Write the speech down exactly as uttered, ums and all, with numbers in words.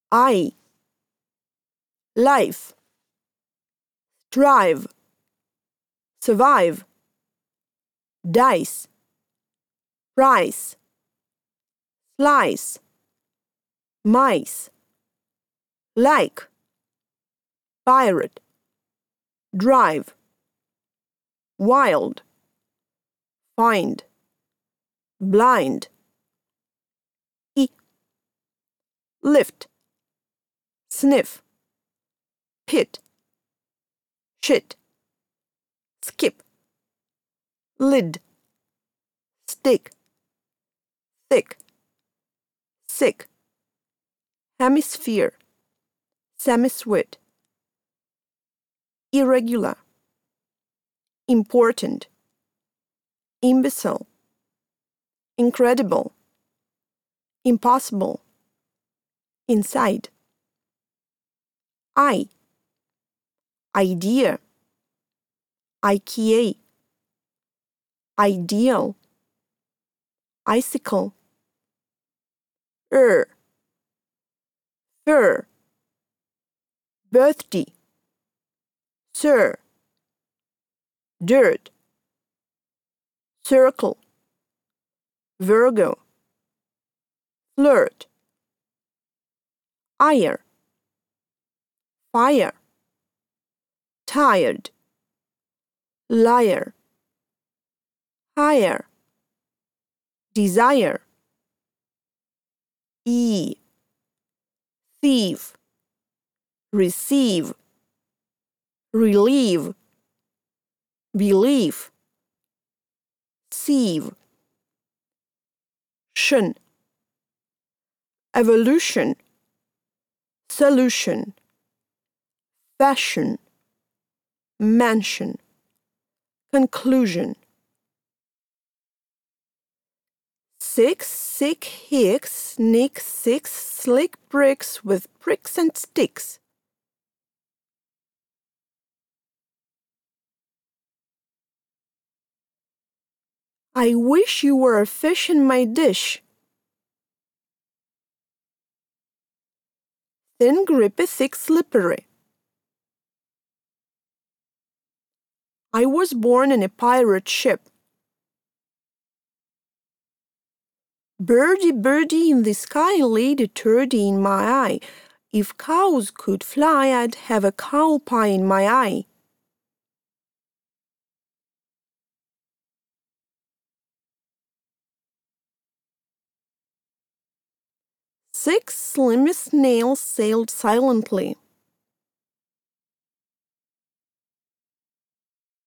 I, life, strive, survive, dice, price, slice, mice, like, pirate, drive, wild, find, blind, e, lift, sniff, pit, shit, skip, lid, stick, thick, sick, hemisphere, semiswit, irregular, important, imbecile, incredible, impossible, inside, I, idea, IKEA, ideal, icicle, er, fur, birthday, sir, dirt, circle, Virgo, flirt, ire, fire, tired, liar, hire, desire, e, thief, receive, relieve, believe, sieve, shun, evolution, solution, fashion, mansion, conclusion. Six, sick, hicks, sneak, six, slick bricks with pricks and sticks. I wish you were a fish in my dish. Thin, grippy, thick, slippery. I was born in a pirate ship. Birdie, birdie in the sky laid a turdy in my eye. If cows could fly, I'd have a cow pie in my eye. Six slimy snails sailed silently.